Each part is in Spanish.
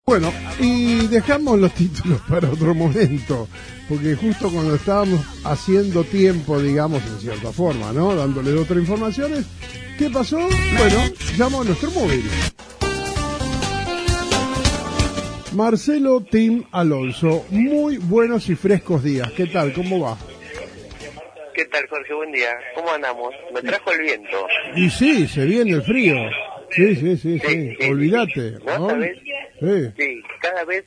Bueno, y dejamos los títulos para otro momento, porque justo cuando estábamos haciendo tiempo, digamos, en cierta forma, ¿no? Dándole otras informaciones, ¿qué pasó? Bueno, llamo a nuestro móvil. Marcelo Tim Alonso, muy buenos y frescos días. ¿Qué tal? ¿Cómo va? ¿Qué tal, Jorge? Buen día. ¿Cómo andamos? Me trajo el viento. Y sí, se viene el frío. Sí. Olvídate, ¿no? ¿Sabés? Sí, cada vez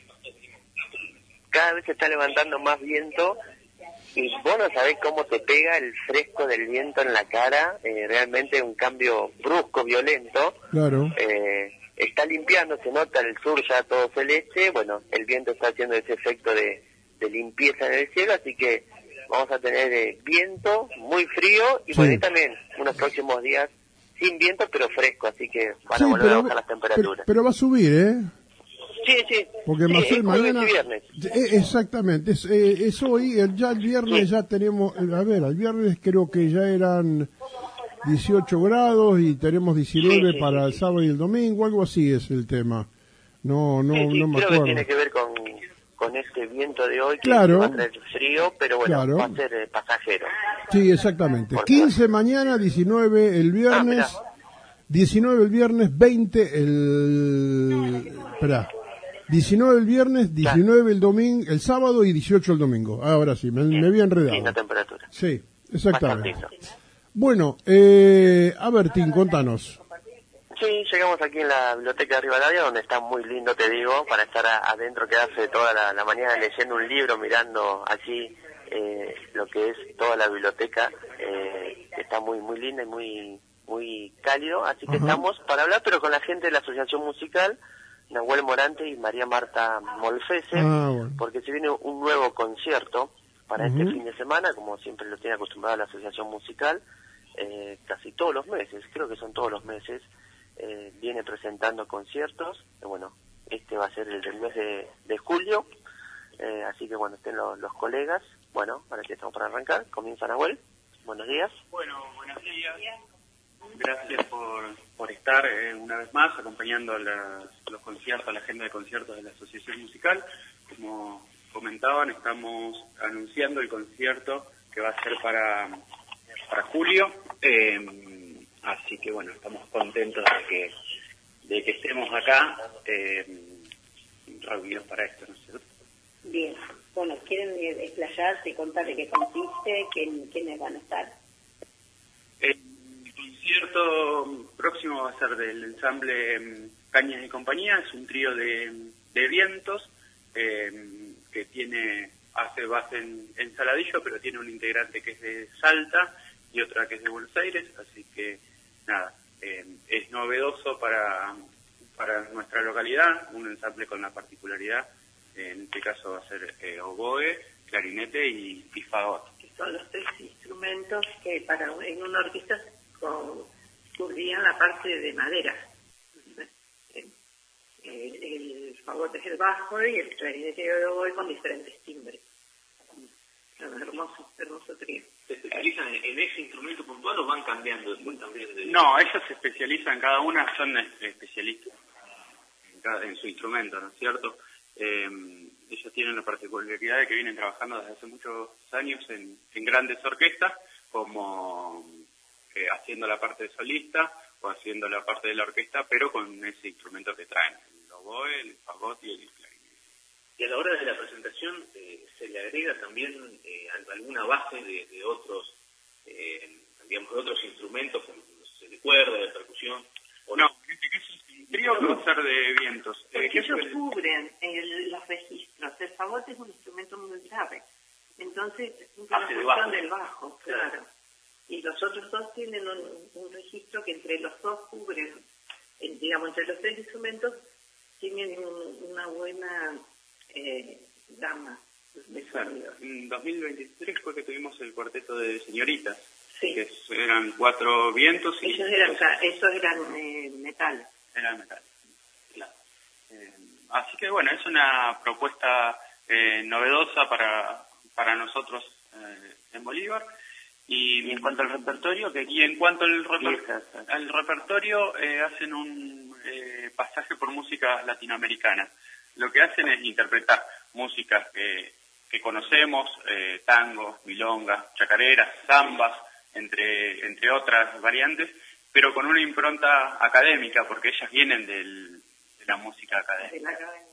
se está levantando más viento y vos no sabés cómo te pega el fresco del viento en la cara. Realmente un cambio brusco, violento. Claro. Está limpiando, se nota el sur ya todo celeste. Bueno, el viento está haciendo ese efecto de limpieza en el cielo, así que vamos a tener viento, muy frío y bueno, y también unos próximos días sin viento pero fresco, así que van a volver a bajar las temperaturas. Pero va a subir, ¿eh? Sí. Porque mañana... viernes. Exactamente, es hoy, ya el viernes ya tenemos, el viernes creo que ya eran 18 grados y tenemos 19 para el sábado y el domingo, algo así es el tema. No me creo acuerdo. Que tiene que ver con este viento de hoy, que claro, va a traer frío, pero bueno, claro, va a ser pasajero. Sí, exactamente. 15 mañana, 19 el viernes, 19 el viernes, 20 19 el viernes, 19 el domingo, el sábado y 18 el domingo. Ahora sí, me había enredado. Sí, la temperatura. Sí, exactamente. Bastantito. Bueno, a ver, Tim, contanos. Sí, llegamos aquí en la biblioteca de Rivadavia, donde está muy lindo, te digo, para estar adentro, quedarse toda la mañana leyendo un libro, mirando allí lo que es toda la biblioteca, que está muy linda y muy cálido, así que estamos para hablar, pero con la gente de la Asociación Musical, Nahuel Morante y María Marta Molfese, porque se viene un nuevo concierto para este fin de semana, como siempre lo tiene acostumbrada la Asociación Musical, casi todos los meses, creo que son todos los meses, viene presentando conciertos, bueno, este va a ser el del mes de julio, así que bueno, estén los colegas, bueno, ahora que estamos para arrancar, comienza Nahuel, buenos días. Bueno, buenos días, gracias por estar una vez más acompañando los conciertos, la agenda de conciertos de la Asociación Musical. Como comentaban, estamos anunciando el concierto que va a ser para julio, así que bueno, estamos contentos de que estemos acá reunidos para esto, ¿no es cierto? Bien, bueno, ¿quieren explayarse y contar de qué consiste? ¿Quiénes van a estar? El concierto próximo va a ser del ensamble Cañas y Compañía, es un trío de vientos que hace base en Saladillo, pero tiene un integrante que es de Salta y otra que es de Buenos Aires, así que nada, es novedoso para nuestra localidad, un ensamble con la particularidad, en este caso va a ser oboe, clarinete y fagot. Que son los tres instrumentos que en una orquesta cubrían la parte de madera. El fagot es el bajo y el clarinete y el oboe con diferentes timbres. Hermoso trío. ¿Se especializan en ese instrumento puntual o van cambiando después también? No, ellos se especializan, cada una son especialistas en su instrumento, ¿no es cierto? Ellos tienen la particularidad de que vienen trabajando desde hace muchos años en grandes orquestas, como haciendo la parte de solista o haciendo la parte de la orquesta, pero con ese instrumento que traen, el oboe, el fagot y el clarinete. Y a la hora de la presentación, ¿se le agrega también alguna base de otros, digamos, de otros instrumentos, como de cuerda, de percusión? ¿O no? En este caso el trío va a ser de vientos. Porque ellos cubren los registros. El fagot es un instrumento muy grave, entonces cumple la función del bajo, claro. Y los otros dos tienen un registro que entre los dos cubren, digamos, entre los tres instrumentos tienen una buena gama de sonido. En 2023 fue que tuvimos el cuarteto de señoritas, sí, que eran 4 vientos y... Esos eran metal. Eran metal, claro. Así que bueno, es una propuesta novedosa para nosotros en Bolívar. Y en cuanto al repertorio, y en cuanto al repertorio, hacen un pasaje por música latinoamericana. lo que hacen es interpretar músicas que conocemos, tangos, milongas, chacareras, zambas, entre otras variantes, pero con una impronta académica, porque ellas vienen de la música académica. De la academia.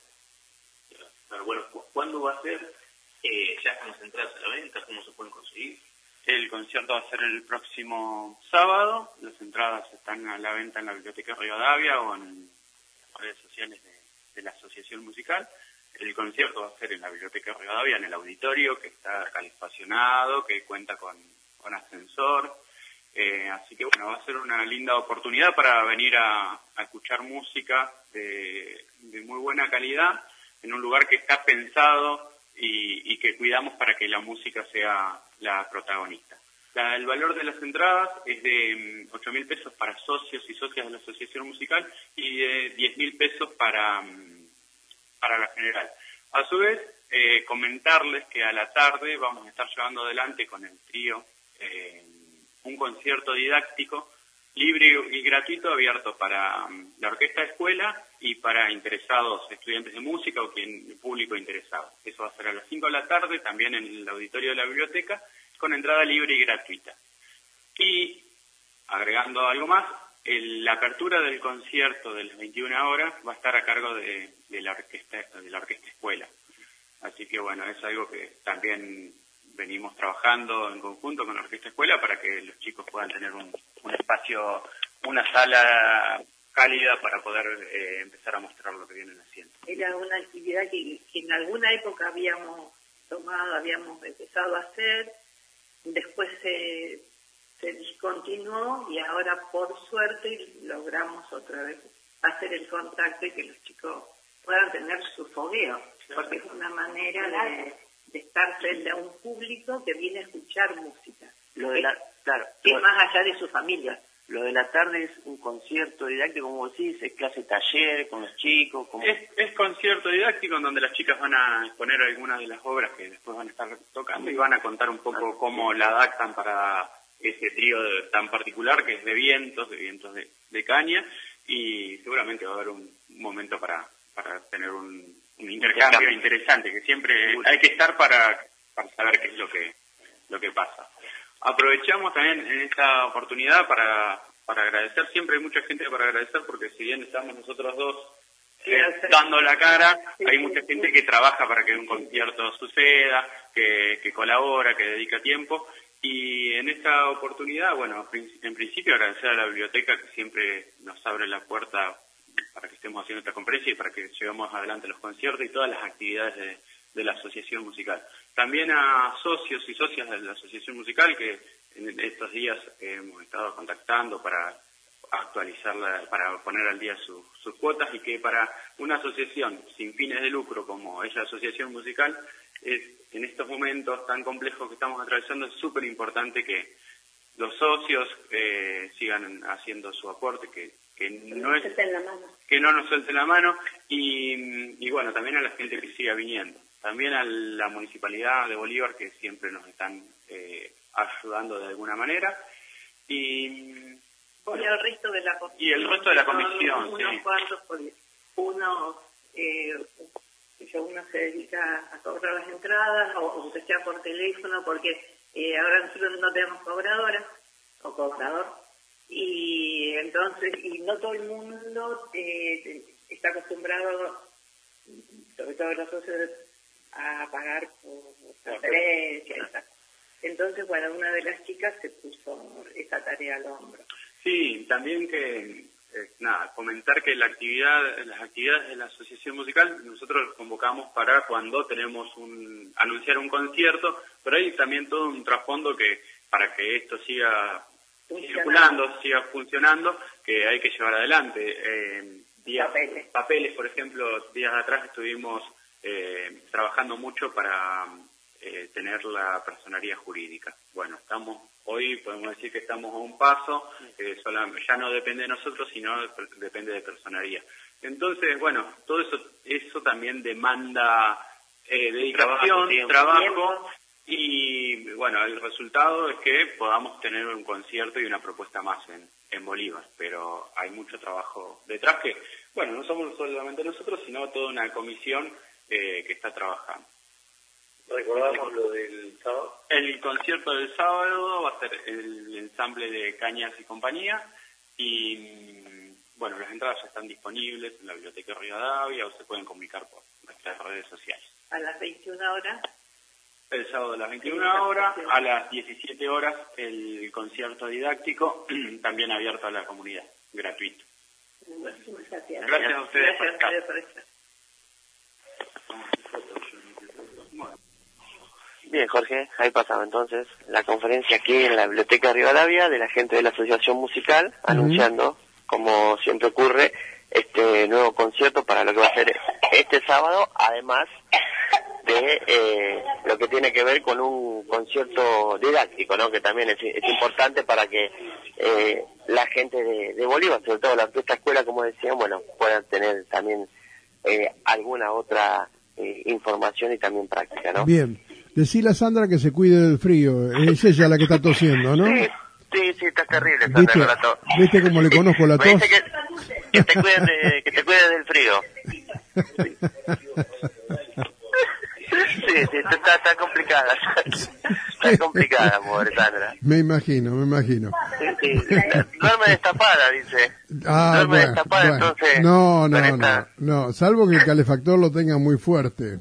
Pero bueno, ¿cuándo va a ser? ¿Ya están las entradas a la venta? ¿Cómo se pueden conseguir? El concierto va a ser el próximo sábado. Las entradas están a la venta en la Biblioteca Rivadavia o en las redes sociales de la Asociación Musical. El concierto va a ser en la Biblioteca Rivadavia, en el auditorio, que está calefaccionado, que cuenta con ascensor. Así que bueno, va a ser una linda oportunidad para venir a escuchar música de muy buena calidad en un lugar que está pensado y que cuidamos para que la música sea la protagonista. El valor de las entradas es de 8.000 pesos para socios y socias de la Asociación Musical y de 10.000 pesos para la general. A su vez, comentarles que a la tarde vamos a estar llevando adelante con el trío un concierto didáctico libre y gratuito abierto para la orquesta de escuela y para interesados estudiantes de música o público interesado. Eso va a ser a las 5 de la tarde, también en el auditorio de la biblioteca, con entrada libre y gratuita. Y, agregando algo más, la apertura del concierto de las 21 horas va a estar a cargo de la orquesta escuela. Así que bueno, es algo que también venimos trabajando en conjunto con la orquesta escuela para que los chicos puedan tener un espacio, una sala cálida para poder empezar a mostrar lo que vienen haciendo. Era una actividad que en alguna época habíamos empezado a hacer, después se discontinuó y ahora por suerte logramos otra vez hacer el contacto y que los chicos puedan tener su fogueo, porque es una manera de estar frente a un público que viene a escuchar música. Que es más allá de su familia. Lo de la tarde es un concierto didáctico, como decís, es clase taller con los chicos. Es concierto didáctico en donde las chicas van a exponer algunas de las obras que después van a estar tocando y van a contar un poco cómo la adaptan para ese trío tan particular que es de vientos de caña, y seguramente va a haber un momento para tener un intercambio interesante, que siempre hay que estar para saber qué es lo que pasa. Aprovechamos también en esta oportunidad para agradecer. Siempre hay mucha gente para agradecer, porque si bien estamos nosotros dos dando la cara, hay mucha gente que trabaja para que un concierto suceda, que colabora, que dedica tiempo. Y en esta oportunidad, bueno, en principio agradecer a la biblioteca, que siempre nos abre la puerta para que estemos haciendo esta conferencia y para que llevemos adelante los conciertos y todas las actividades de la Asociación Musical. También a socios y socias de la Asociación Musical, que en estos días hemos estado contactando para actualizarla, para poner al día sus cuotas, y que para una asociación sin fines de lucro como es la Asociación Musical, en estos momentos tan complejos que estamos atravesando, es súper importante que los socios sigan haciendo su aporte, que no nos suelten la mano, y bueno, también a la gente que siga viniendo. También a la Municipalidad de Bolívar, que siempre nos están ayudando de alguna manera. Y el resto de la comisión. Y el resto de la comisión, unos cuantos, porque uno se dedica a cobrar las entradas, o aunque sea por teléfono, porque ahora nosotros no tenemos cobradora o cobrador, y entonces, y no todo el mundo está acostumbrado, sobre todo los socios, a pagar por transferencia. Entonces, bueno, una de las chicas se puso esa tarea al hombro. Sí, también que, comentar que las actividades de la Asociación Musical, nosotros convocamos para cuando tenemos anunciar un concierto, pero hay también todo un trasfondo que, para que esto siga circulando, siga funcionando, que hay que llevar adelante. Papeles, por ejemplo, días atrás estuvimos trabajando mucho para tener la personería jurídica. Bueno, hoy podemos decir que estamos a un paso, ya no depende de nosotros, sino depende de personería. Entonces, bueno, todo eso también demanda dedicación, trabajo, y bueno, el resultado es que podamos tener un concierto y una propuesta más en Bolívar, pero hay mucho trabajo detrás que Bueno, no somos solamente nosotros, sino toda una comisión que está trabajando. Recordamos lo del sábado. El concierto del sábado va a ser el ensamble de Cañas y compañía y bueno, las entradas ya están disponibles en la Biblioteca Rivadavia o se pueden comunicar por nuestras redes sociales. A las 21 horas. El sábado a las 21 horas, a las 17 horas el concierto didáctico, también abierto a la comunidad, gratuito. Muchísimas gracias. Gracias a ustedes por estar. Gracias por estar. Bien, Jorge, ahí pasaba entonces la conferencia aquí en la Biblioteca Rivadavia de la gente de la Asociación Musical, anunciando, como siempre ocurre, este nuevo concierto para lo que va a ser este sábado, además de lo que tiene que ver con un concierto didáctico, ¿no? Que también es importante para que la gente de Bolívar, sobre todo la orquesta escuela, como decían, bueno, puedan tener también alguna otra información y también práctica, ¿no? Bien. Decile a Sandra que se cuide del frío. Es ella la que está tosiendo, ¿no? Sí, está terrible, Sandra, con la tos. ¿Viste cómo le conozco la tos? Me dice que te cuides del frío. Sí, está complicada. Está complicada, pobre Sandra. Me imagino. Sí. Duerme destapada, dice. Duerme Bueno, destapada, entonces... No, salvo que el calefactor lo tenga muy fuerte.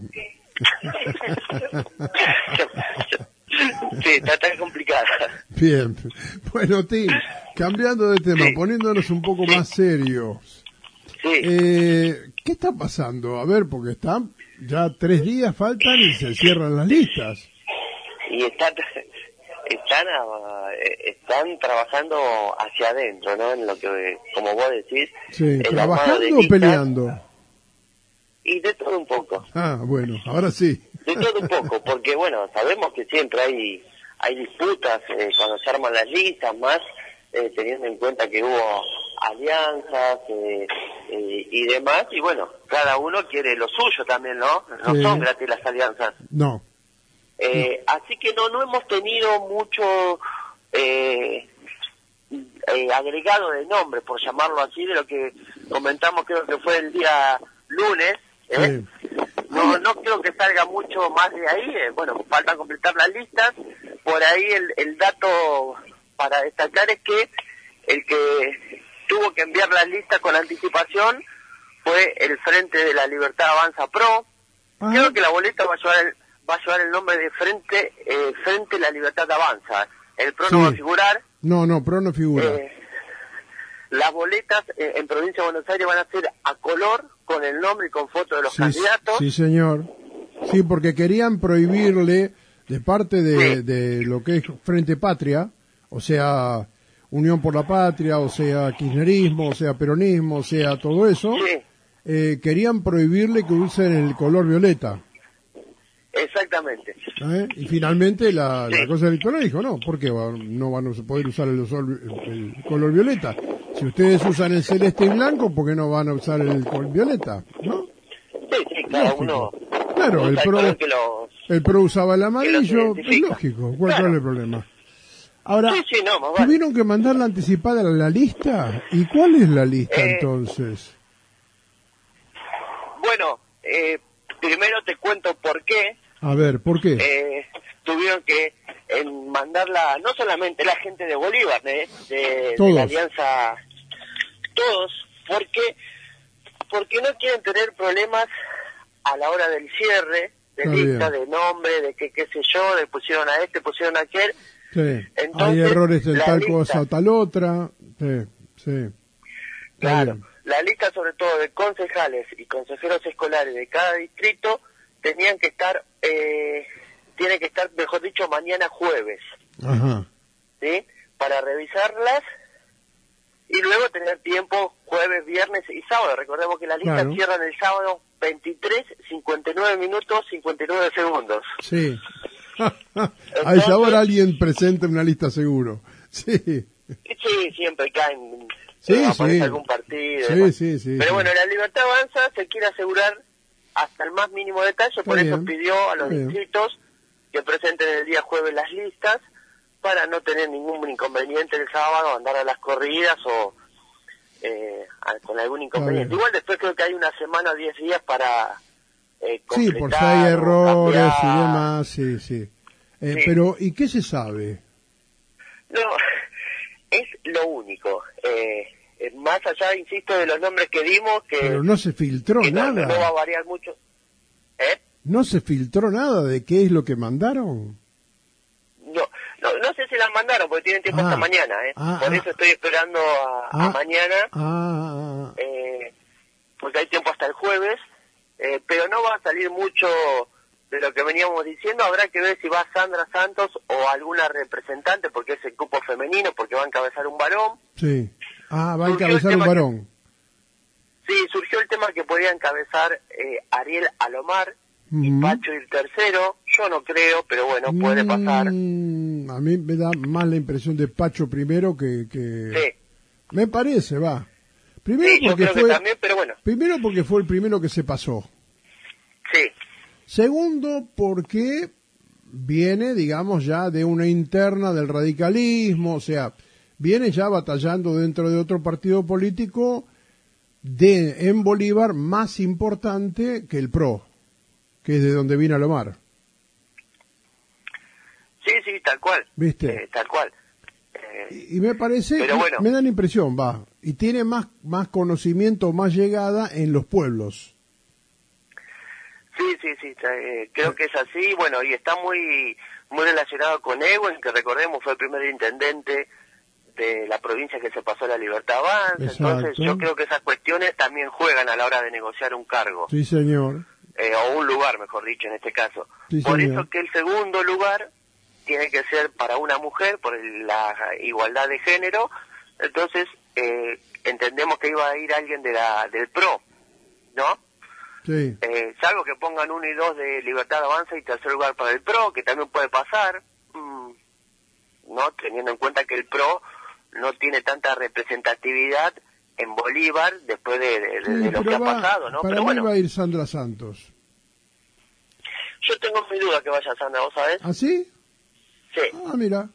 Sí, está complicada. Bien. Bueno, Tim, cambiando de tema, poniéndonos un poco más serios. Sí. ¿Qué está pasando? A ver, porque están ya 3 días faltan y se cierran las listas. Y están trabajando hacia adentro, ¿no? En lo que, como vos decís... Sí, ¿trabajando o peleando? Y de todo un poco. Ah, bueno, ahora sí. De todo un poco, porque bueno, sabemos que siempre hay disputas cuando se arman las listas, más teniendo en cuenta que hubo alianzas y demás, y bueno, cada uno quiere lo suyo también, ¿no? No son gratis las alianzas. No. Así que no hemos tenido mucho agregado de nombre, por llamarlo así, de lo que comentamos, creo que fue el día lunes. No creo que salga mucho más de ahí. Bueno, faltan completar las listas. Por ahí el dato para destacar es que el que tuvo que enviar las listas con anticipación fue el Frente de la Libertad Avanza Pro. Creo que la boleta va a llevar el nombre de Frente de la Libertad Avanza. El Pro no va a figurar. No, Pro no figura. Las boletas en Provincia de Buenos Aires van a ser a color, con el nombre y con foto de los candidatos. Sí, señor. Sí, porque querían prohibirle, de parte de lo que es Frente Patria, o sea, Unión por la Patria, o sea, kirchnerismo, o sea, peronismo, o sea, todo eso, querían prohibirle que usen el color violeta. Exactamente. Y finalmente la cosa electoral dijo, no, ¿por qué no van a poder usar el color violeta? Si ustedes usan el celeste y blanco, ¿por qué no van a usar el color violeta? ¿no? Sí, cada uno. Claro, el PRO usaba el amarillo, es lógico, ¿cuál es el problema? Ahora, ¿tuvieron que mandar la anticipada a la lista? ¿Y cuál es la lista entonces? Bueno, primero te cuento por qué. A ver, ¿por qué? Tuvieron que mandarla, no solamente la gente de Bolívar, de la Alianza, todos, porque no quieren tener problemas a la hora del cierre, de lista, de nombre, de qué sé yo, de pusieron a este, pusieron a aquel. Sí, entonces, hay errores en tal cosa o tal otra. Sí. Claro, la lista sobre todo de concejales y consejeros escolares de cada distrito tiene que estar, mejor dicho, mañana jueves. Ajá. ¿Sí? Para revisarlas y luego tener tiempo jueves, viernes y sábado. Recordemos que la lista cierran el sábado 23, 59 minutos, 59 segundos. Sí. A esa hora alguien presenta una lista seguro. Sí, siempre caen. Aparece algún partido. Sí. Pero bueno, la Libertad Avanza se quiere asegurar hasta el más mínimo detalle, por eso pidió a los distritos que presenten el día jueves las listas para no tener ningún inconveniente el sábado, andar a las corridas o con algún inconveniente. Igual después creo que hay una semana o 10 días para sí, por si hay errores y demás, sí. Sí. Pero, ¿y qué se sabe? No, es lo único. Más allá, insisto, de los nombres que dimos, que... Pero no se filtró nada. No va a variar mucho. ¿No se filtró nada de qué es lo que mandaron? No sé si las mandaron, porque tienen tiempo hasta mañana, por eso estoy esperando a mañana, porque hay tiempo hasta el jueves, pero no va a salir mucho de lo que veníamos diciendo. Habrá que ver si va Sandra Santos o alguna representante, porque es el cupo femenino, porque va a encabezar un varón. Sí. Va a encabezar un varón. Sí, surgió el tema que podía encabezar Ariel Alomar y Pacho ir tercero. Yo no creo, pero bueno, puede pasar. A mí me da más la impresión de Pacho primero que... Sí. Me parece, va. Primero sí, porque yo creo que también, pero bueno. Primero porque fue el primero que se pasó. Sí. Segundo porque viene, digamos, ya de una interna del radicalismo, o sea, viene ya batallando dentro de otro partido político en Bolívar más importante que el PRO, que es de donde vino Alomar. Sí, tal cual. ¿Viste? Tal cual. Y me parece, pero bueno, me da la impresión, y tiene más conocimiento, más llegada en los pueblos. Sí, creo que es así, bueno, y está muy relacionado con Ewen, que recordemos fue el primer intendente de la provincia que se pasó a la Libertad Avanza. Exacto. Entonces yo creo que esas cuestiones también juegan a la hora de negociar un cargo. Sí, señor. O un lugar, mejor dicho, en este caso. Sí, por señor. eso que el segundo lugar tiene que ser para una mujer, por la igualdad de género. Entonces entendemos que iba a ir alguien del PRO, ¿no? Sí. Salvo que pongan 1 y 2 de Libertad Avanza y tercer lugar para el PRO, que también puede pasar, ¿no? Teniendo en cuenta que el PRO no tiene tanta representatividad en Bolívar después de lo que ha pasado, ¿no? Para pero mí bueno, va a ir Sandra Santos. Yo tengo mi duda que vaya Sandra, ¿vos sabés? ¿Ah, sí? Sí. Mira.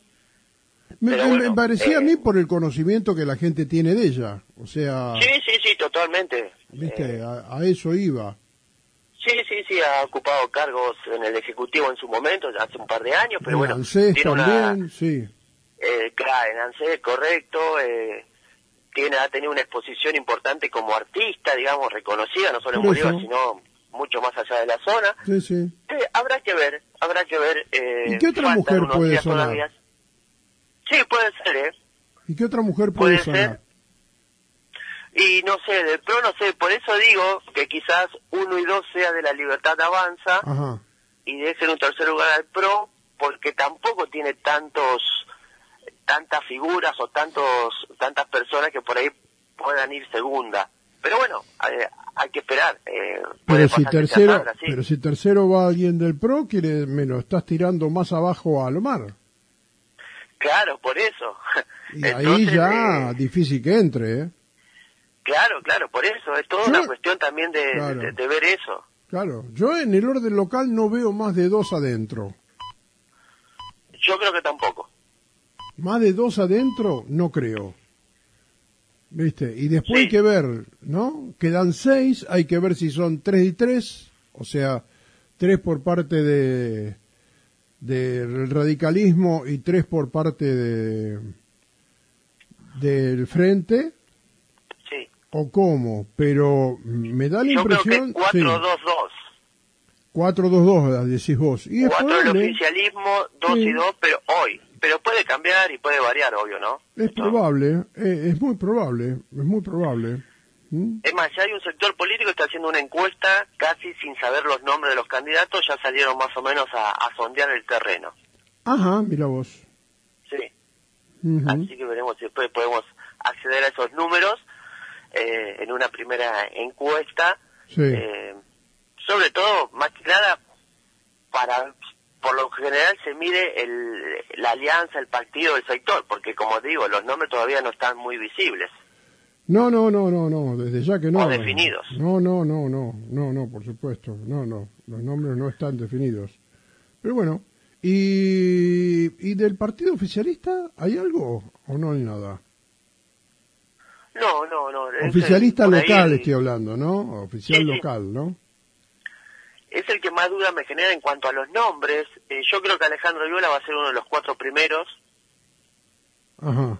Me parecía a mí por el conocimiento que la gente tiene de ella. O sea... Sí, totalmente. ¿Viste? A eso iba. Sí, ha ocupado cargos en el Ejecutivo en su momento, hace un par de años, pero bueno... ANSES también, sí. Claro, en ANSES, correcto. Ha tenido una exposición importante como artista, digamos, reconocida, no solo en Bolívar, sino mucho más allá de la zona. Sí. Habrá que ver. ¿Y qué otra mujer puede sonar? Todavía. Sí, puede ser, ¿Y qué otra mujer puede sonar? Y no sé, del PRO no sé, por eso digo que quizás 1 y 2 sea de la Libertad Avanza. Ajá. Y debe ser un tercer lugar al PRO, porque tampoco tiene tantas figuras o tantas personas que por ahí puedan ir segunda. Pero bueno, hay que esperar. Pero si tercero va alguien del PRO, me lo estás tirando más abajo a Alomar. Claro, por eso. Y entonces, ahí ya difícil que entre, ¿eh? Claro, por eso. Es toda una cuestión también de ver eso. Claro, yo en el orden local no veo más de 2 adentro. Yo creo que tampoco. Más de 2 adentro, no creo. ¿Viste? Y después hay que ver, ¿no? Quedan 6, hay que ver si son 3 y 3, o sea, 3 por parte del radicalismo y 3 por parte del frente. Sí. O cómo, pero me da la impresión... Yo creo que 4-2-2. 4-2-2, decís vos. Y 4 el oficialismo, 2 y 2, pero hoy. Pero puede cambiar y puede variar, obvio, ¿no? Es probable, es muy probable. Es más, ya hay un sector político que está haciendo una encuesta casi sin saber los nombres de los candidatos, ya salieron más o menos a sondear el terreno. Ajá, mira vos. Sí. Así que veremos si después podemos acceder a esos números en una primera encuesta. Sí. Sobre todo, más que nada, por lo general se mide la alianza, el partido del sector, porque como digo, los nombres todavía no están muy visibles. No, desde ya que no. O definidos. No, por supuesto, no, los nombres no están definidos. Pero bueno, ¿y del partido oficialista hay algo o no hay nada? No. Oficialista local estoy hablando, ¿no? Oficial local, ¿no? Es el que más duda me genera en cuanto a los nombres. Yo creo que Alejandro Viola va a ser uno de los 4 primeros. Ajá.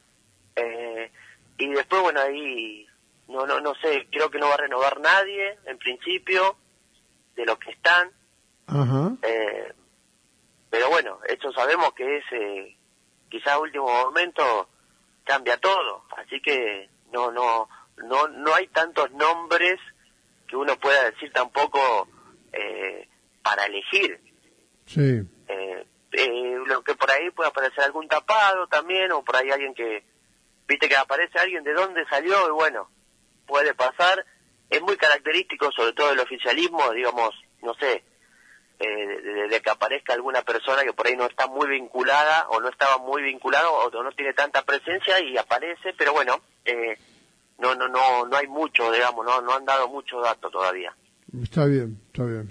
Y después, bueno, ahí, no sé, creo que no va a renovar nadie, en principio, de los que están. Ajá. Pero bueno, esto sabemos que es, quizás a último momento cambia todo. Así que no hay tantos nombres que uno pueda decir tampoco para elegir. Sí. Lo que por ahí puede aparecer algún tapado también, o por ahí alguien que, viste que aparece alguien de dónde salió, y bueno, puede pasar. Es muy característico, sobre todo del oficialismo, digamos, no sé, de que aparezca alguna persona que por ahí no está muy vinculada, o no estaba muy vinculado, o no tiene tanta presencia y aparece, pero bueno, no hay mucho, digamos, no han dado mucho dato todavía. Está bien.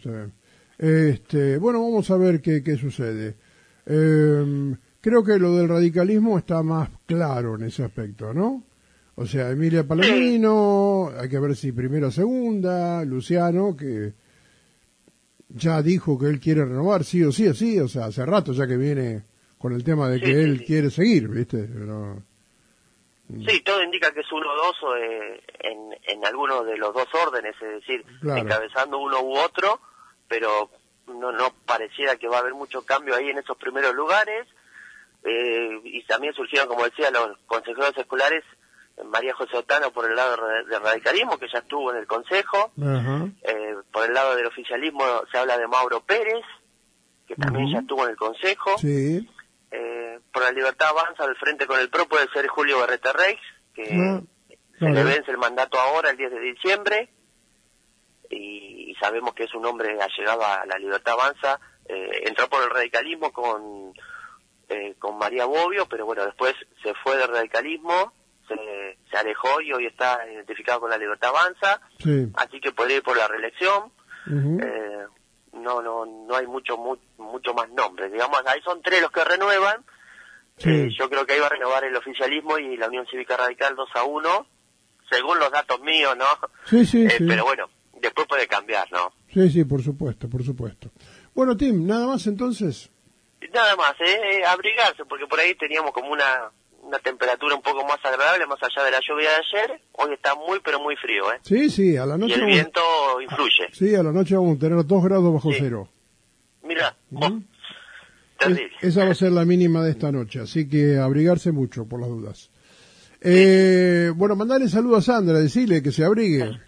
Bueno, vamos a ver qué sucede. Creo que lo del radicalismo está más claro en ese aspecto, ¿no? O sea, Emilia Palomino, hay que ver si primera o segunda, Luciano, que ya dijo que él quiere renovar, sí, o sea, hace rato ya que viene con el tema de que él quiere seguir, ¿viste? Pero... Sí, todo indica que es 1-2 en alguno de los dos órdenes, es decir, encabezando uno u otro, pero no pareciera que va a haber mucho cambio ahí en esos primeros lugares. Y también surgieron, como decía, los consejeros escolares, María José Otano por el lado del radicalismo, que ya estuvo en el consejo. Uh-huh. Por el lado del oficialismo se habla de Mauro Pérez, que también ya estuvo en el consejo. Sí. Por la Libertad Avanza, al frente con el PRO, puede ser Julio Berrete Reis, que se le vence el mandato ahora, el 10 de diciembre, y sabemos que es un hombre allegado a la Libertad Avanza. Entró por el radicalismo con María Bobbio, pero bueno, después se fue del radicalismo, se alejó y hoy está identificado con la Libertad Avanza, así que podría ir por la reelección. Uh-huh. No hay mucho más nombres, digamos, ahí son 3 los que renuevan. Yo creo que ahí va a renovar el oficialismo y la Unión Cívica Radical 2-1, según los datos míos, ¿no? Sí. Pero bueno, después puede cambiar, ¿no? Sí, por supuesto. Bueno, Tim, ¿nada más entonces? Nada más, abrigarse, porque por ahí teníamos como una temperatura un poco más agradable, más allá de la lluvia de ayer. Hoy está muy, pero muy frío, ¿eh? Sí, a la noche... Y el viento influye. Sí, a la noche vamos a tener 2 grados bajo cero. Mirá, esa va a ser la mínima de esta noche, así que abrigarse mucho, por las dudas. Bueno, mandale saludos a Sandra, decirle que se abrigue.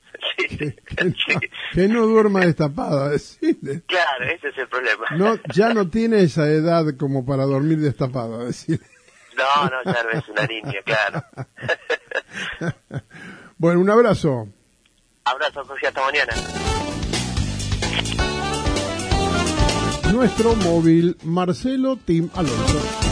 Que no duerma destapada, decirle. Claro, ese es el problema. Ya no tiene esa edad como para dormir destapada, decirle. No, ya no es una niña, claro. Bueno, un abrazo. Abrazo, Jorge, hasta mañana. Nuestro móvil, Marcelo Tim Alonso.